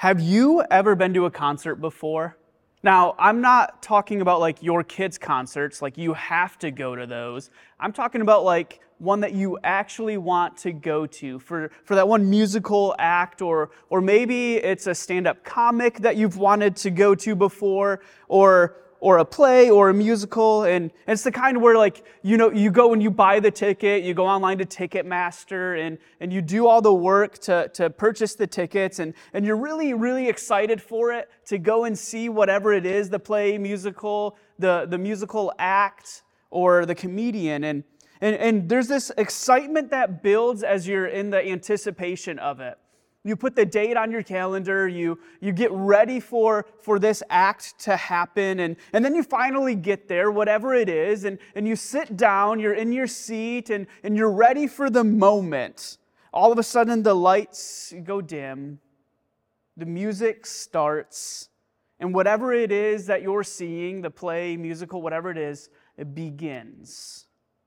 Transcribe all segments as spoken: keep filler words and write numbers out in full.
Have you ever been to a concert before? Now, I'm not talking about like your kids' concerts, like you have to go to those. I'm talking about like one that you actually want to go to for, for that one musical act, or or maybe it's a stand-up comic that you've wanted to go to before, or or a play or a musical, and it's the kind where like, you know, you go and you buy the ticket, you go online to Ticketmaster, and, and you do all the work to, to purchase the tickets, and, and you're really, really excited for it, to go and see whatever it is, the play, musical, the, the musical act, or the comedian, and, and, and there's this excitement that builds as you're in the anticipation of it. You put the date on your calendar, you, you get ready for, for this act to happen, and, and then you finally get there, whatever it is, and, and you sit down, you're in your seat, and, and you're ready for the moment. All of a sudden, the lights go dim, the music starts, and whatever it is that you're seeing, the play, musical, whatever it is, it begins.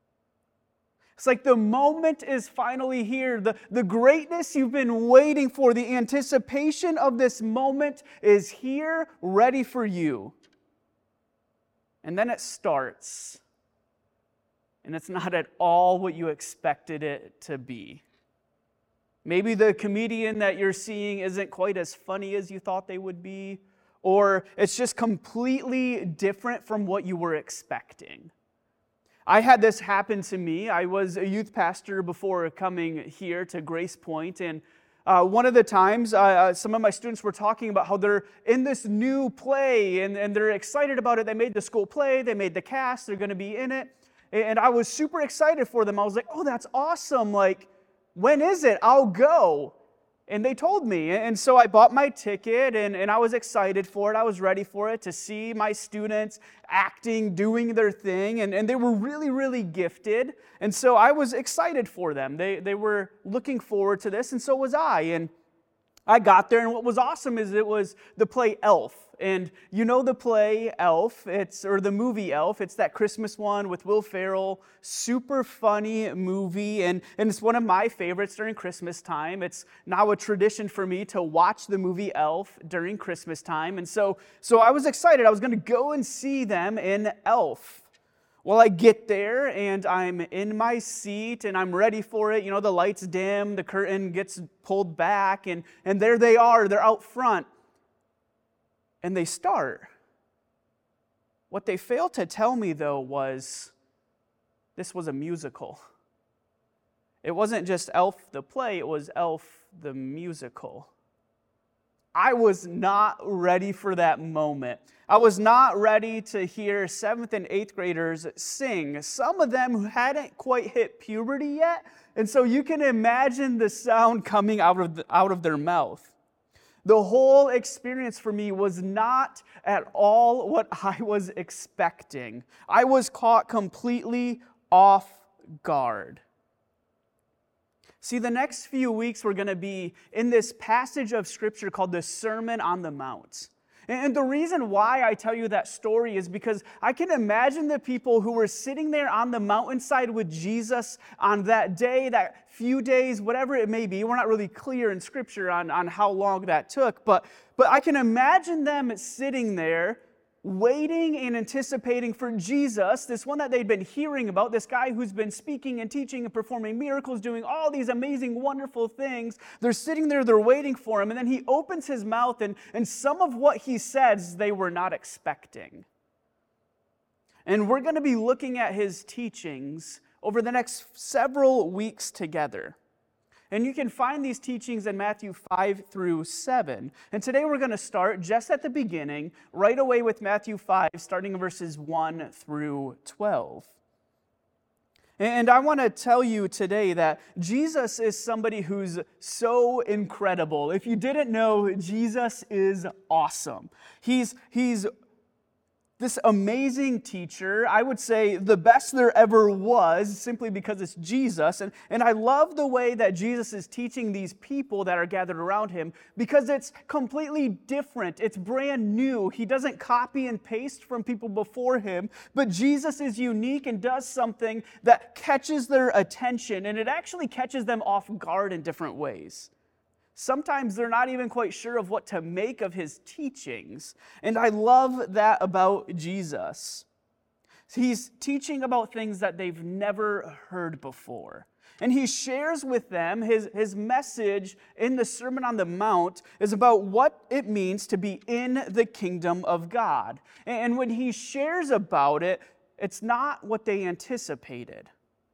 It's like the moment is finally here. The, the greatness you've been waiting for, the anticipation of this moment is here, ready for you. And then it starts. And it's not at all what you expected it to be. Maybe the comedian that you're seeing isn't quite as funny as you thought they would be, or it's just completely different from what you were expecting. I had this happen to me. I was a youth pastor before coming here to Grace Point, and uh, one of the times uh, some of my students were talking about how they're in this new play, and, and they're excited about it. They made the school play, they made the cast, they're going to be in it, and I was super excited for them. I was like, oh, that's awesome. Like, when is it? I'll go. And they told me, and so I bought my ticket, and, and I was excited for it. I was ready for it, to see my students acting, doing their thing, and, and they were really, really gifted. And so I was excited for them. They, they were looking forward to this, and so was I. And I got there, and what was awesome is it was the play Elf. And you know the play Elf, it's or the movie Elf, it's that Christmas one with Will Ferrell, super funny movie, and, and it's one of my favorites during Christmas time. It's now a tradition for me to watch the movie Elf during Christmas time, and so, so I was excited. I was going to go and see them in Elf. Well, I get there, and I'm in my seat, and I'm ready for it. You know, the lights dim, the curtain gets pulled back, and, and there they are, they're out front. And they start. What they failed to tell me, though, was this was a musical. It wasn't just Elf the play, it was Elf the musical. I was not ready for that moment. I was not ready to hear seventh and eighth graders sing. Some of them who hadn't quite hit puberty yet, and so you can imagine the sound coming out of the, out of their mouth. The whole experience for me was not at all what I was expecting. I was caught completely off guard. See, the next few weeks we're going to be in this passage of Scripture called the Sermon on the Mount. And the reason why I tell you that story is because I can imagine the people who were sitting there on the mountainside with Jesus on that day, that few days, whatever it may be. We're not really clear in Scripture on, on how long that took, but, but I can imagine them sitting there waiting and anticipating for Jesus, this one that they'd been hearing about, this guy who's been speaking and teaching and performing miracles, doing all these amazing, wonderful things. They're sitting there, they're waiting for him, and then he opens his mouth, and, and some of what he says they were not expecting. And we're going to be looking at his teachings over the next several weeks together. And you can find these teachings in Matthew five through seven. And today we're going to start just at the beginning, right away with Matthew five, starting in verses one through twelve. And I want to tell you today that Jesus is somebody who's so incredible. If you didn't know, Jesus is awesome. He's, he's this amazing teacher, I would say the best there ever was, simply because it's Jesus. And, and I love the way that Jesus is teaching these people that are gathered around him, because it's completely different. It's brand new. He doesn't copy and paste from people before him, but Jesus is unique and does something that catches their attention, and it actually catches them off guard in different ways. Sometimes they're not even quite sure of what to make of his teachings. And I love that about Jesus. He's teaching about things that they've never heard before. And he shares with them his, his message in the Sermon on the Mount is about what it means to be in the kingdom of God. And when he shares about it, it's not what they anticipated.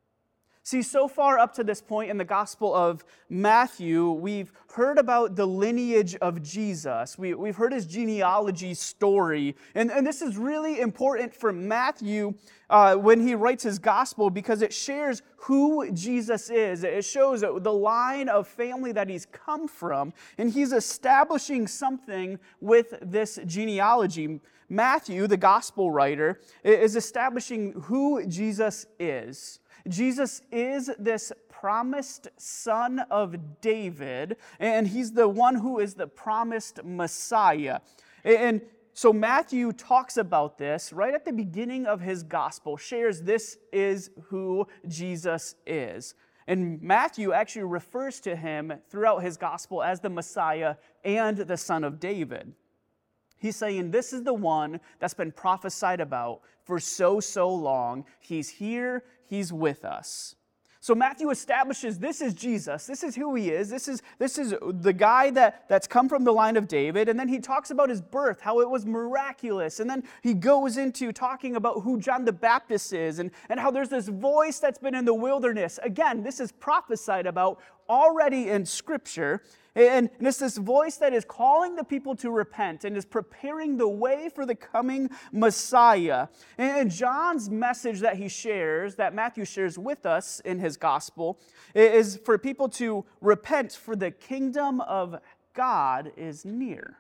See, so far up to this point in the Gospel of Matthew, we've heard about the lineage of Jesus. We, we've heard his genealogy story. And, and this is really important for Matthew uh, when he writes his Gospel because it shares who Jesus is. It shows the line of family that he's come from. And he's establishing something with this genealogy. Matthew, the Gospel writer, is establishing who Jesus is. Jesus is this promised son of David, and he's the one who is the promised Messiah. And so Matthew talks about this right at the beginning of his gospel, shares this is who Jesus is. And Matthew actually refers to him throughout his gospel as the Messiah and the son of David. He's saying this is the one that's been prophesied about for so, so long. He's here. He's with us. So Matthew establishes this is Jesus. This is who he is. This is, this is the guy that, that's come from the line of David. And then he talks about his birth, how it was miraculous. And then he goes into talking about who John the Baptist is and, and how there's this voice that's been in the wilderness. Again, this is prophesied about already in Scripture. And it's this voice that is calling the people to repent and is preparing the way for the coming Messiah. And John's message that he shares, that Matthew shares with us in his gospel, is for people to repent, for the kingdom of God is near.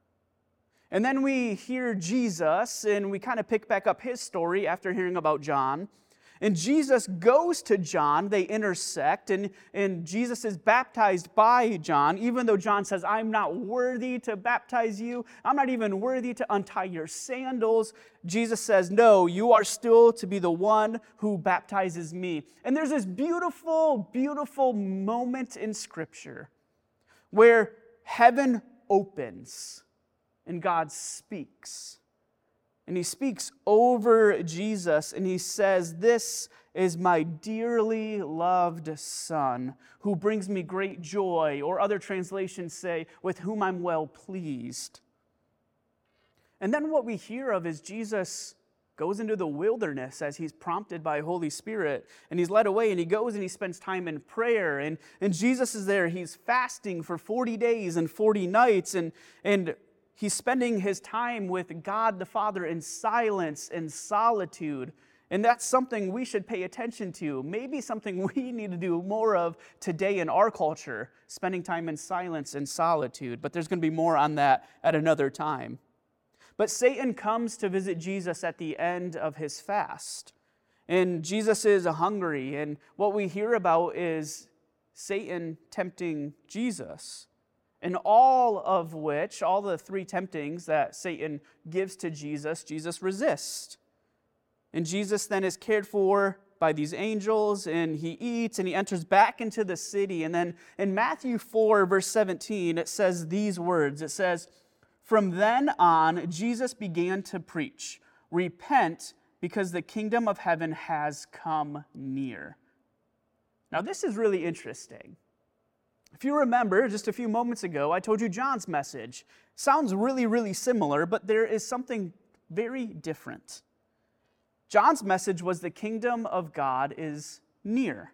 And then we hear Jesus, and we kind of pick back up his story after hearing about John. And Jesus goes to John, they intersect, and, and Jesus is baptized by John, even though John says, I'm not worthy to baptize you. I'm not even worthy to untie your sandals. Jesus says, no, you are still to be the one who baptizes me. And there's this beautiful, beautiful moment in Scripture where heaven opens and God speaks. And he speaks over Jesus and he says, this is my dearly loved Son who brings me great joy, or other translations say, with whom I'm well pleased. And then what we hear of is Jesus goes into the wilderness as he's prompted by Holy Spirit, and he's led away, and he goes and he spends time in prayer, and, and Jesus is there. He's fasting for forty days and forty nights, and and he's spending his time with God the Father in silence and solitude. And that's something we should pay attention to. Maybe something we need to do more of today in our culture, spending time in silence and solitude. But there's going to be more on that at another time. But Satan comes to visit Jesus at the end of his fast. And Jesus is hungry. And what we hear about is Satan tempting Jesus. And all of which, all the three temptings that Satan gives to Jesus, Jesus resists. And Jesus then is cared for by these angels, and he eats, and he enters back into the city. And then in Matthew four, verse seventeen, it says these words. It says, from then on, Jesus began to preach, repent, because the kingdom of heaven has come near. Now, this is really interesting. If you remember, just a few moments ago, I told you John's message. Sounds really, really similar, but there is something very different. John's message was the kingdom of God is near.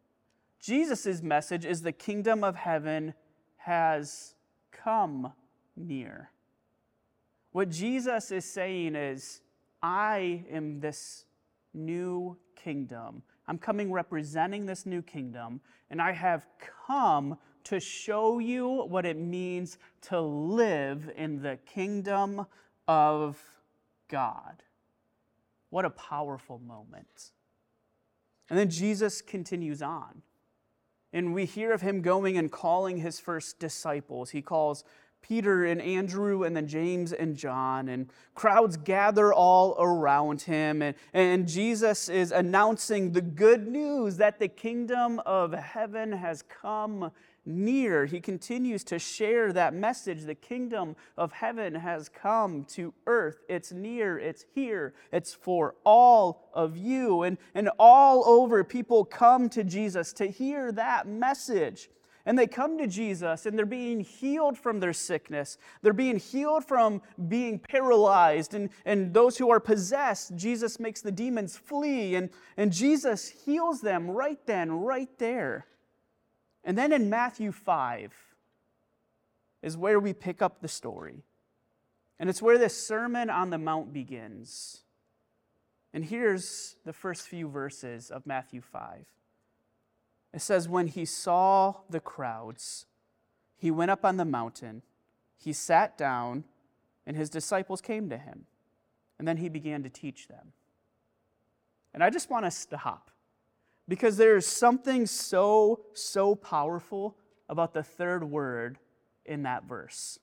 Jesus' message is the kingdom of heaven has come near. What Jesus is saying is, I am this new kingdom. I'm coming representing this new kingdom, and I have come to show you what it means to live in the kingdom of God. What a powerful moment. And then Jesus continues on. And we hear of him going and calling his first disciples. He calls Peter and Andrew and then James and John, and crowds gather all around him. And, and Jesus is announcing the good news that the kingdom of heaven has come near. He continues to share that message. The kingdom of heaven has come to earth. It's near. It's here. It's for all of you. And, and all over, people come to Jesus to hear that message. And they come to Jesus and they're being healed from their sickness. They're being healed from being paralyzed. And, and those who are possessed, Jesus makes the demons flee. And, and Jesus heals them right then, right there. And then in Matthew five is where we pick up the story. And it's where this Sermon on the Mount begins. And here's the first few verses of Matthew five. It says, when he saw the crowds, he went up on the mountain, he sat down, and his disciples came to him. And then he began to teach them. And I just want to stop, because there is something so, so powerful about the third word in that verse.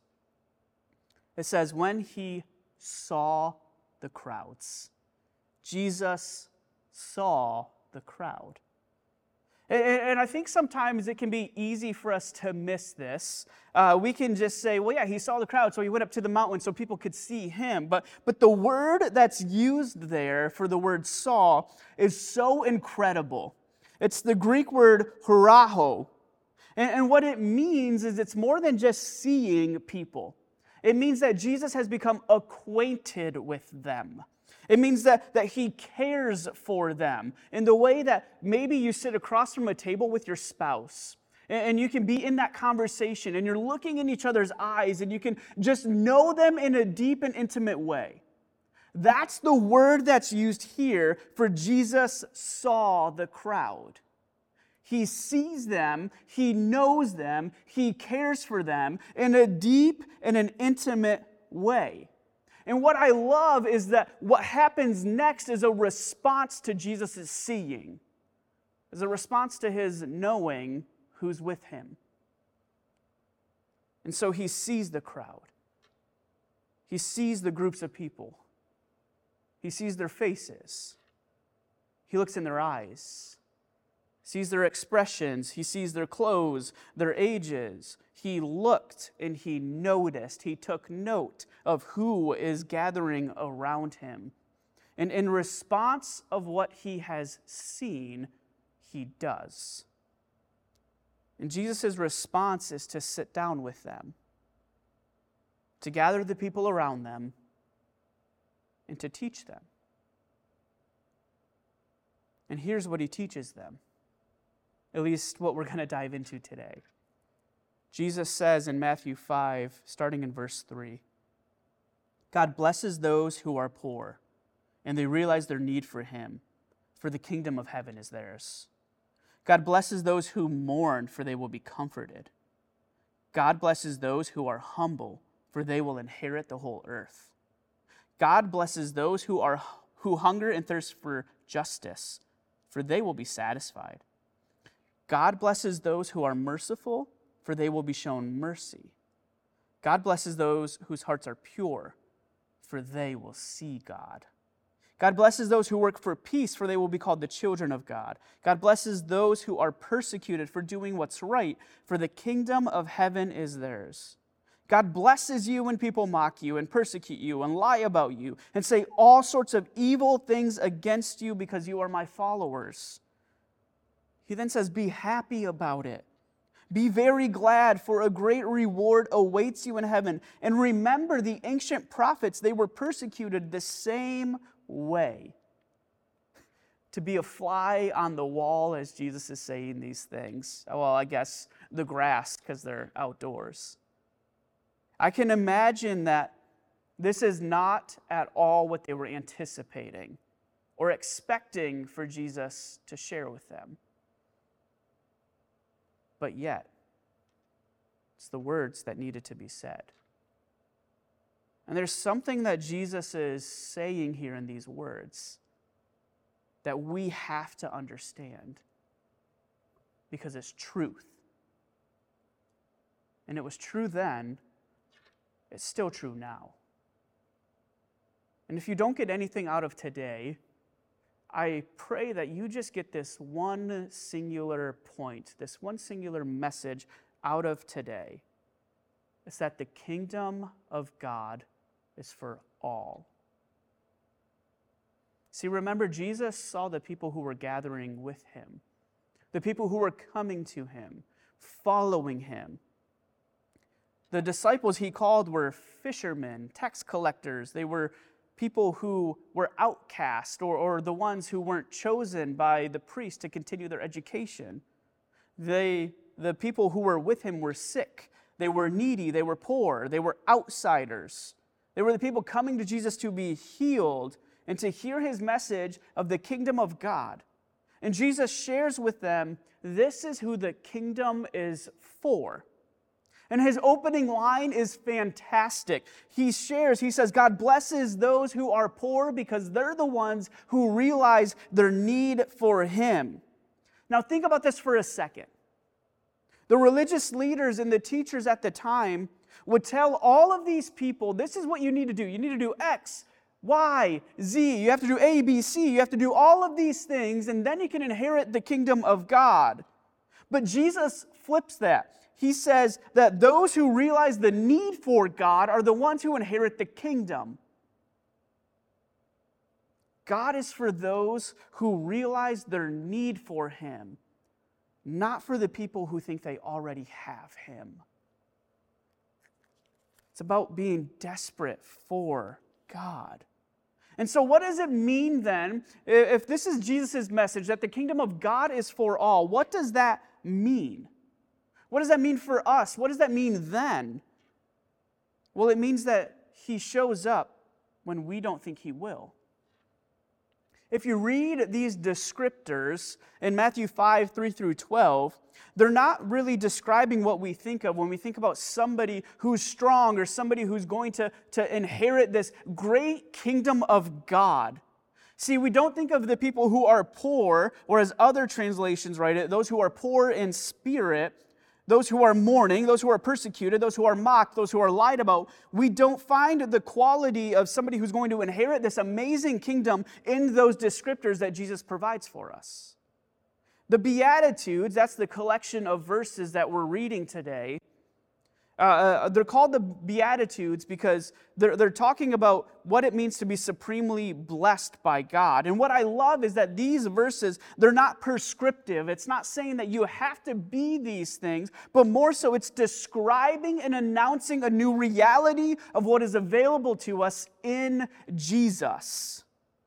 It says, when he saw the crowds. Jesus saw the crowd. And I think sometimes it can be easy for us to miss this. Uh, we can just say, well, yeah, he saw the crowd, so he went up to the mountain so people could see him. But, but the word that's used there for the word saw is so incredible. It's the Greek word huraho. And, and what it means is it's more than just seeing people. It means that Jesus has become acquainted with them. It means that, that he cares for them in the way that maybe you sit across from a table with your spouse and, and you can be in that conversation and you're looking in each other's eyes and you can just know them in a deep and intimate way. That's the word that's used here for Jesus saw the crowd. He sees them, he knows them, he cares for them in a deep and an intimate way. And what I love is that what happens next is a response to Jesus' seeing, is a response to his knowing who's with him. And so he sees the crowd. He sees the groups of people. He sees their faces. He looks in their eyes, sees their expressions. He sees their clothes, their ages. He looked and he noticed. He took note of who is gathering around him. And in response of what he has seen, he does. And Jesus' response is to sit down with them, to gather the people around them, and to teach them. And here's what he teaches them, at least what we're going to dive into today. Jesus says in Matthew five, starting in verse three, God blesses those who are poor, and they realize their need for him, for the kingdom of heaven is theirs. God blesses those who mourn, for they will be comforted. God blesses those who are humble, for they will inherit the whole earth. God blesses those who are who hunger and thirst for justice, for they will be satisfied. God blesses those who are merciful, for they will be shown mercy. God blesses those whose hearts are pure, for they will see God. God blesses those who work for peace, for they will be called the children of God. God blesses those who are persecuted for doing what's right, for the kingdom of heaven is theirs. God blesses you when people mock you and persecute you and lie about you and say all sorts of evil things against you because you are my followers. He then says, be happy about it. Be very glad, for a great reward awaits you in heaven. And remember the ancient prophets, they were persecuted the same way. To be a fly on the wall as Jesus is saying these things. Well, I guess the grass, because they're outdoors. I can imagine that this is not at all what they were anticipating or expecting for Jesus to share with them. But yet, it's the words that needed to be said. And there's something that Jesus is saying here in these words that we have to understand because it's truth. And it was true then, it's still true now. And if you don't get anything out of today, I pray that you just get this one singular point, this one singular message out of today is that the kingdom of God is for all. See, remember, Jesus saw the people who were gathering with him, the people who were coming to him, following him. The disciples he called were fishermen, tax collectors. They were people who were outcast or, or the ones who weren't chosen by the priest to continue their education. They, the people who were with him were sick. They were needy. They were poor. They were outsiders. They were the people coming to Jesus to be healed and to hear his message of the kingdom of God. And Jesus shares with them, this is who the kingdom is for. And his opening line is fantastic. He shares, he says, God blesses those who are poor because they're the ones who realize their need for him. Now think about this for a second. The religious leaders and the teachers at the time would tell all of these people, this is what you need to do. You need to do X, Y, Z. You have to do A, B, C. You have to do all of these things, and then you can inherit the kingdom of God. But Jesus flips that. He says that those who realize the need for God are the ones who inherit the kingdom. God is for those who realize their need for him, not for the people who think they already have him. It's about being desperate for God. And so what does it mean then, if this is Jesus' message, that the kingdom of God is for all? What does that mean? What does that mean for us? What does that mean then? Well, it means that he shows up when we don't think he will. If you read these descriptors in Matthew five, three through twelve, they're not really describing what we think of when we think about somebody who's strong or somebody who's going to, to inherit this great kingdom of God. See, we don't think of the people who are poor, or as other translations write it, those who are poor in spirit, those who are mourning, those who are persecuted, those who are mocked, those who are lied about. We don't find the quality of somebody who's going to inherit this amazing kingdom in those descriptors that Jesus provides for us. The Beatitudes, that's the collection of verses that we're reading today. Uh, they're called the Beatitudes because they're, they're talking about what it means to be supremely blessed by God. And what I love is that these verses, they're not prescriptive. It's not saying that you have to be these things, but more so it's describing and announcing a new reality of what is available to us in Jesus.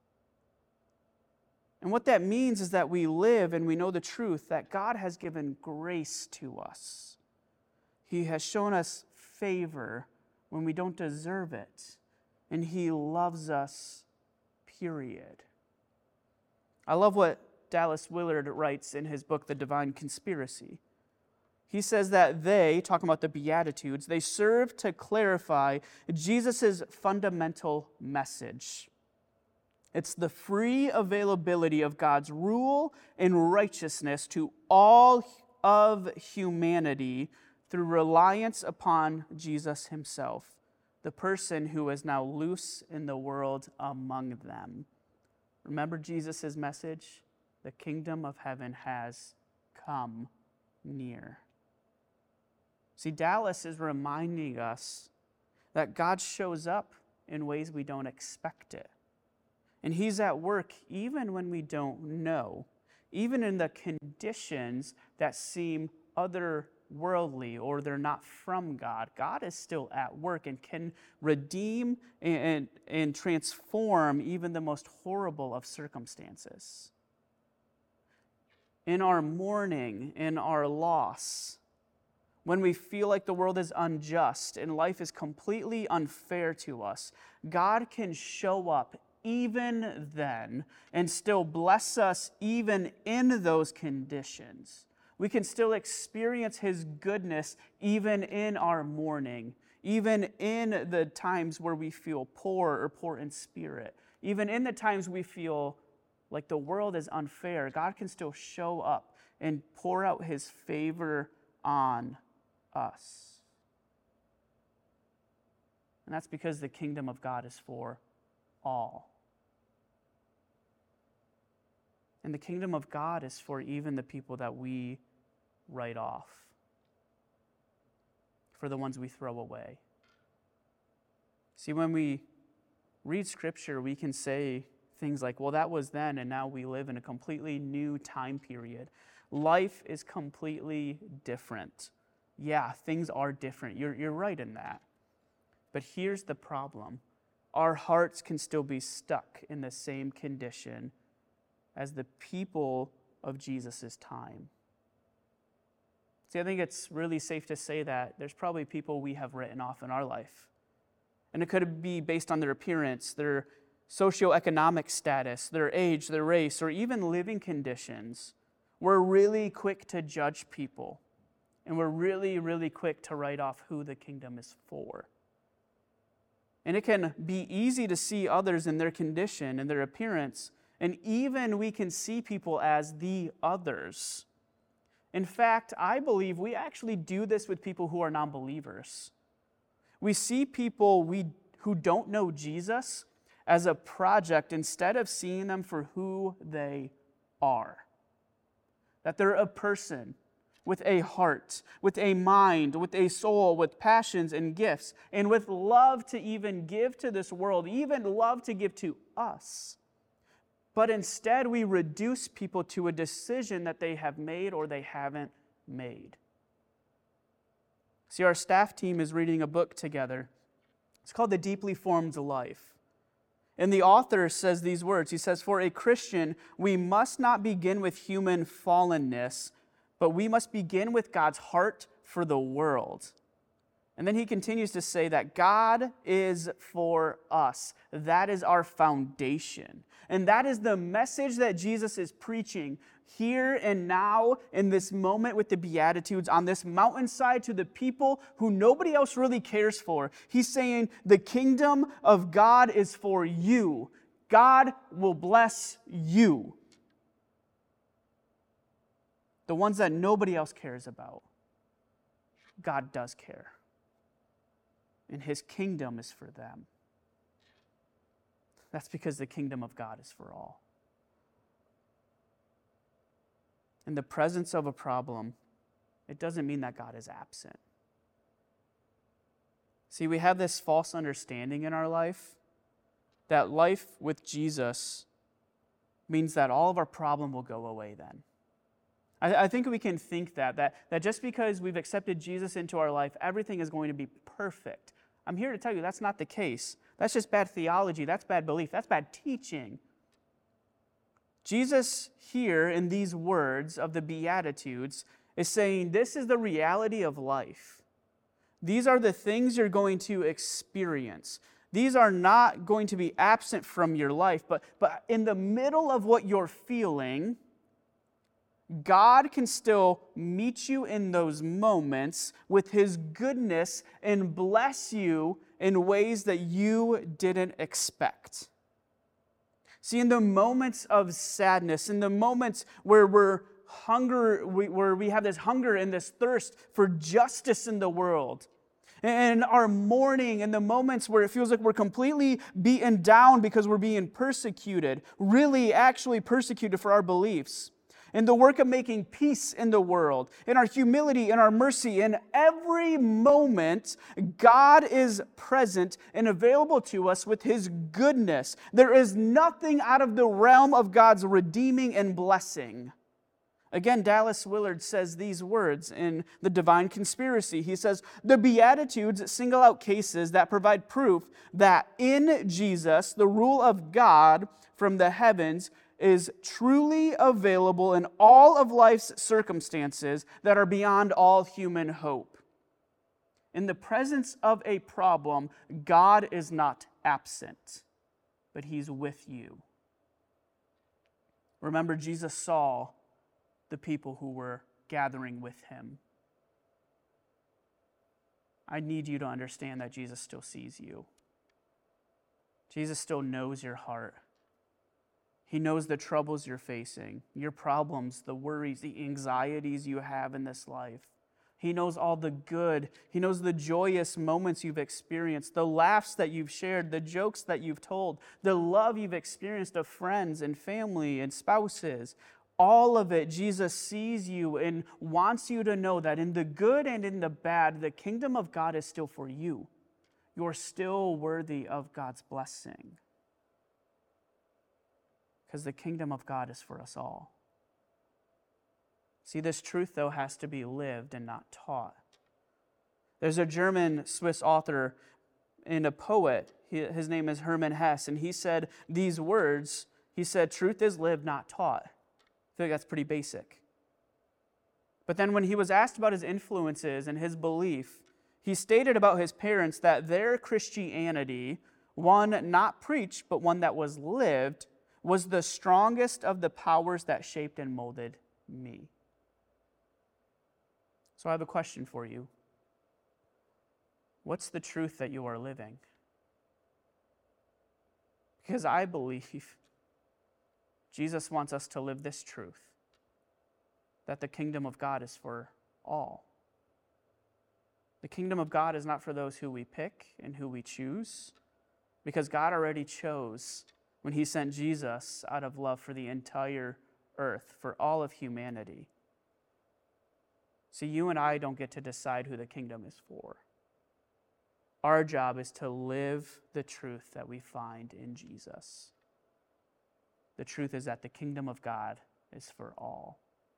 And what that means is that we live and we know the truth that God has given grace to us. He has shown us favor when we don't deserve it. And he loves us, period. I love what Dallas Willard writes in his book, The Divine Conspiracy. He says that they, talking about the Beatitudes, they serve to clarify Jesus' fundamental message. It's the free availability of God's rule and righteousness to all of humanity through reliance upon Jesus himself, the person who is now loose in the world among them. Remember Jesus' message? The kingdom of heaven has come near. See, Dallas is reminding us that God shows up in ways we don't expect it. And he's at work even when we don't know, even in the conditions that seem otherworldly or they're not from God. God is still at work and can redeem and, and, and transform even the most horrible of circumstances. In our mourning, in our loss, when we feel like the world is unjust and life is completely unfair to us, God can show up even then and still bless us even in those conditions. We can still experience his goodness even in our mourning, even in the times where we feel poor or poor in spirit, even in the times we feel like the world is unfair. God can still show up and pour out his favor on us. And that's because the kingdom of God is for all. And the kingdom of God is for even the people that we write off. for the ones we throw away. See, when we read Scripture, we can say things like, well, that was then, and now we live in a completely new time period. Life is completely different. Yeah, things are different. You're, you're right in that. But here's the problem. Our hearts can still be stuck in the same condition as the people of Jesus' time. See, I think it's really safe to say that there's probably people we have written off in our life. And it could be based on their appearance, their socioeconomic status, their age, their race, or even living conditions. We're really quick to judge people. And we're really, really quick to write off who the kingdom is for. And it can be easy to see others in their condition and their appearance, and even we can see people as the others. In fact, I believe we actually do this with people who are non-believers. We see people we, who don't know Jesus as a project instead of seeing them for who they are. That they're a person with a heart, with a mind, with a soul, with passions and gifts, and with love to even give to this world, even love to give to us. But instead, we reduce people to a decision that they have made or they haven't made. See, our staff team is reading a book together. It's called The Deeply Formed Life. And the author says these words. He says, "For a Christian, we must not begin with human fallenness, but we must begin with God's heart for the world." And then he continues to say that God is for us. That is our foundation. And that is the message that Jesus is preaching here and now in this moment with the Beatitudes on this mountainside to the people who nobody else really cares for. He's saying the kingdom of God is for you. God will bless you. The ones that nobody else cares about, God does care. And His kingdom is for them. That's because the kingdom of God is for all. In the presence of a problem, it doesn't mean that God is absent. See, we have this false understanding in our life that life with Jesus means that all of our problem will go away then. I, I think we can think that, that, that just because we've accepted Jesus into our life, everything is going to be perfect. I'm here to tell you that's not the case. That's just bad theology. That's bad belief. That's bad teaching. Jesus here in these words of the Beatitudes is saying this is the reality of life. These are the things you're going to experience. These are not going to be absent from your life, but, but in the middle of what you're feeling, God can still meet you in those moments with His goodness and bless you in ways that you didn't expect. See, in the moments of sadness, in the moments where we're hunger, where we have this hunger and this thirst for justice in the world, and our mourning, in the moments where it feels like we're completely beaten down because we're being persecuted, really actually persecuted for our beliefs, in the work of making peace in the world, in our humility, in our mercy, in every moment, God is present and available to us with His goodness. There is nothing out of the realm of God's redeeming and blessing. Again, Dallas Willard says these words in The Divine Conspiracy. He says, "The Beatitudes single out cases that provide proof that in Jesus, the rule of God from the heavens is truly available in all of life's circumstances that are beyond all human hope. In the presence of a problem, God is not absent, but He's with you." Remember, Jesus saw the people who were gathering with Him. I need you to understand that Jesus still sees you. Jesus still knows your heart. He knows the troubles you're facing, your problems, the worries, the anxieties you have in this life. He knows all the good. He knows the joyous moments you've experienced, the laughs that you've shared, the jokes that you've told, the love you've experienced of friends and family and spouses. all of it, Jesus sees you and wants you to know that in the good and in the bad, the kingdom of God is still for you. You're still worthy of God's blessing. Because the kingdom of God is for us all. See, this truth, though, has to be lived and not taught. There's a German Swiss author and a poet. He, his name is Hermann Hesse, and he said these words. He said, truth is lived, not taught. I feel like that's pretty basic. But then when he was asked about his influences and his belief, he stated about his parents that their Christianity, one not preached, but one that was lived, was the strongest of the powers that shaped and molded me. So I have a question for you. What's the truth that you are living? Because I believe Jesus wants us to live this truth, that the kingdom of God is for all. The kingdom of God is not for those who we pick and who we choose, because God already chose when he sent Jesus out of love for the entire earth, for all of humanity. So you and I don't get to decide who the kingdom is for. Our job is to live the truth that we find in Jesus. The truth is that the kingdom of God is for all.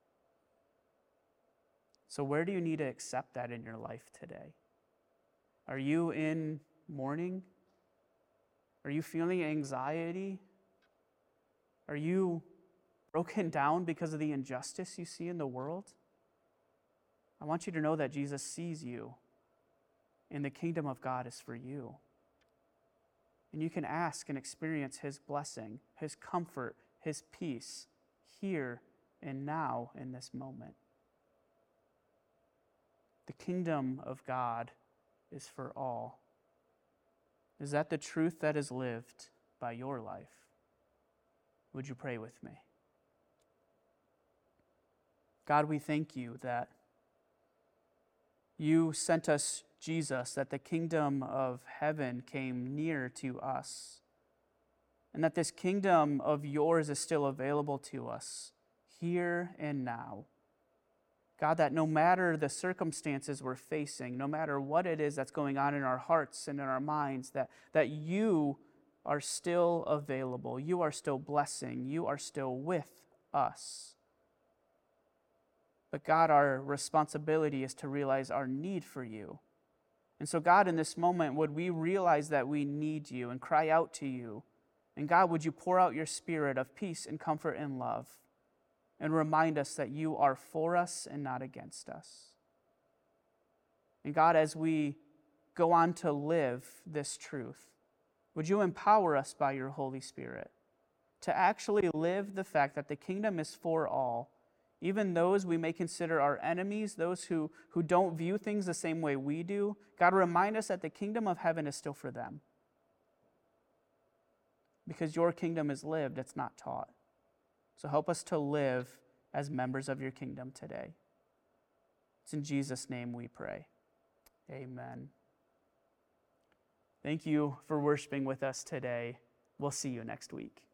So where do you need to accept that in your life today? Are you in mourning? Are you feeling anxiety? Are you broken down because of the injustice you see in the world? I want you to know that Jesus sees you, and the kingdom of God is for you. And you can ask and experience his blessing, his comfort, his peace here and now in this moment. The kingdom of God is for all. Is that the truth that is lived by your life? Would you pray with me? God, we thank you that you sent us Jesus, that the kingdom of heaven came near to us, and that this kingdom of yours is still available to us here and now. God, that no matter the circumstances we're facing, no matter what it is that's going on in our hearts and in our minds, that, that you are still available. You are still blessing. You are still with us. But God, our responsibility is to realize our need for you. And so, God, in this moment, would we realize that we need you and cry out to you? And God, would you pour out your spirit of peace and comfort and love and remind us that you are for us and not against us? And God, as we go on to live this truth, would you empower us by your Holy Spirit to actually live the fact that the kingdom is for all, even those we may consider our enemies, those who, who don't view things the same way we do. God, remind us that the kingdom of heaven is still for them. Because your kingdom is lived, it's not taught. So help us to live as members of your kingdom today. It's in Jesus' name we pray. Amen. Thank you for worshiping with us today. We'll see you next week.